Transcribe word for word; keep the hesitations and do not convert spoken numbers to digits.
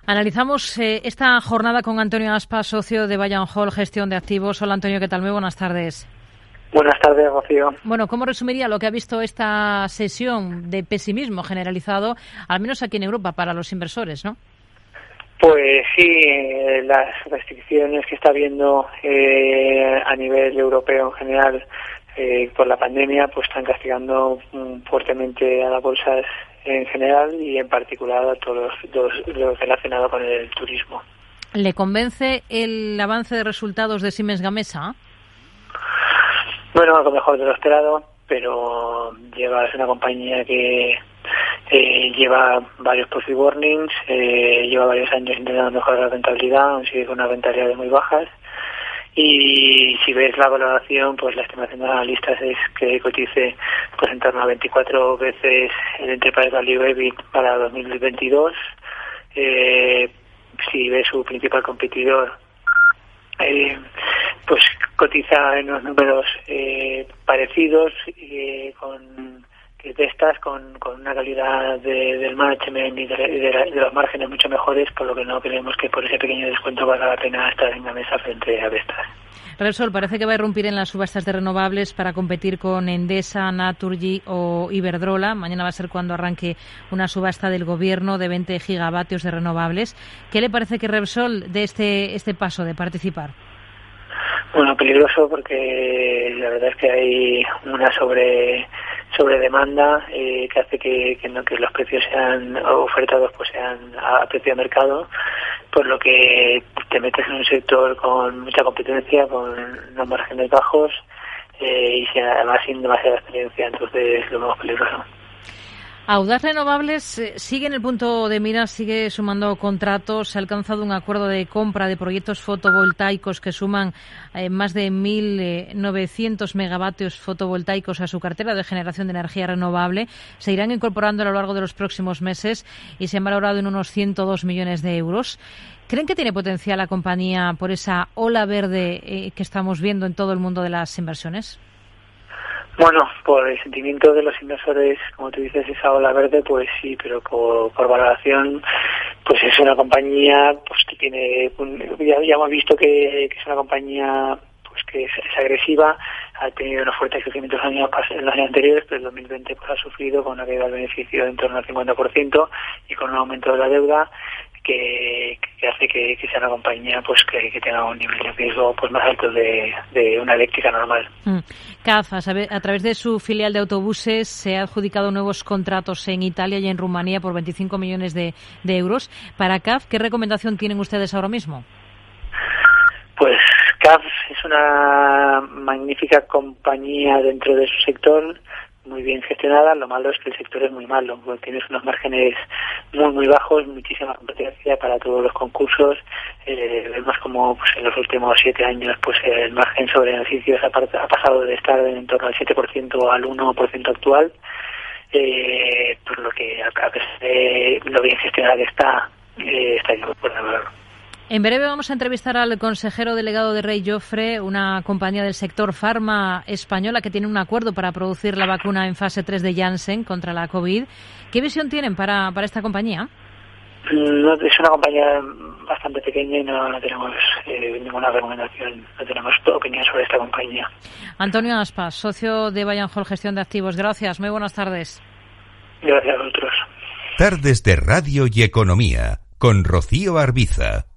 Analizamos eh, esta jornada con Antonio Aspas, socio de Buy and Hold, Gestión de Activos. Hola Antonio, ¿qué tal? Muy buenas tardes. Buenas tardes, Rocío. Bueno, ¿cómo resumiría lo que ha visto esta sesión de pesimismo generalizado, al menos aquí en Europa, para los inversores, no? Pues sí, eh, las restricciones que está habiendo eh, a nivel europeo en general eh, por la pandemia, pues están castigando um, fuertemente a las bolsas en general y en particular a todos los, lo relacionado con el turismo. ¿Le convence el avance de resultados de Siemens Gamesa? Bueno, algo mejor de lo esperado, pero lleva es una compañía que eh, lleva varios profit warnings, eh, lleva varios años intentando mejorar la rentabilidad, aún sigue con unas rentabilidades muy bajas. Y si ves la valoración, pues la estimación de analistas es que cotice pues en torno a veinticuatro veces el Enterprise Value E B I T para dos mil veintidós. Eh, si ves su principal competidor, eh, pues cotiza en unos números eh, parecidos eh, con que de estas con, con una calidad de, del management y de, de, de los márgenes mucho mejores, por lo que no creemos que por ese pequeño descuento valga la pena estar en la mesa frente a Vestas. Repsol parece que va a irrumpir en las subastas de renovables para competir con Endesa, Naturgy o Iberdrola. Mañana va a ser cuando arranque una subasta del gobierno de veinte gigavatios de renovables. ¿Qué le parece que Repsol dé este, este paso de participar? Bueno, peligroso porque la verdad es que hay una sobre sobre demanda eh, que hace que, que, no, que los precios sean ofertados pues sean a precio de mercado, por lo que te metes en un sector con mucha competencia, con unos márgenes bajos eh, y además sin demasiada experiencia, entonces lo vemos peligroso. Audaz Renovables eh, sigue en el punto de mira, sigue sumando contratos. Se ha alcanzado un acuerdo de compra de proyectos fotovoltaicos que suman eh, más de mil novecientos megavatios fotovoltaicos a su cartera de generación de energía renovable. Se irán incorporando a lo largo de los próximos meses y se han valorado en unos ciento dos millones de euros. ¿Creen que tiene potencial la compañía por esa ola verde eh, que estamos viendo en todo el mundo de las inversiones? Bueno, por el sentimiento de los inversores, como tú dices, esa ola verde, pues sí, pero por, por valoración, pues es una compañía pues que tiene, ya, ya hemos visto que, que es una compañía pues que es, es agresiva, ha tenido unos fuertes crecimientos en los, años, en los años anteriores, pero el dos mil veinte pues ha sufrido con una caída del beneficio en torno al cincuenta por ciento y con un aumento de la deuda que, que hace que, que sea una compañía pues que, que tenga un nivel de riesgo pues más alto de, de una eléctrica normal. Mm. C A F, a, a través de su filial de autobuses, se ha adjudicado nuevos contratos en Italia y en Rumanía por veinticinco millones de, de euros. Para C A F, ¿qué recomendación tienen ustedes ahora mismo? Pues C A F es una magnífica compañía dentro de su sector, muy bien gestionada. Lo malo es que el sector es muy malo, porque tienes unos márgenes muy muy bajos, muchísima competencia para todos los concursos. Eh, vemos como pues, en los últimos siete años pues el margen sobre beneficios ha, ha pasado de estar en torno al siete por ciento al uno por ciento actual, eh, por lo que a pesar de lo bien gestionada que está, eh, está yendo por el valor. En breve vamos a entrevistar al consejero delegado de Rey Jofre, una compañía del sector farma española que tiene un acuerdo para producir la vacuna en fase tres de Janssen contra la COVID. ¿Qué visión tienen para, para esta compañía? No, es una compañía bastante pequeña y no, no tenemos eh, ninguna recomendación, no tenemos opinión sobre esta compañía. Antonio Aspas, socio de Buy and Hold, Gestión de Activos. Gracias, muy buenas tardes. Gracias a vosotros. Tardes de Radio y Economía, con Rocío Arbiza.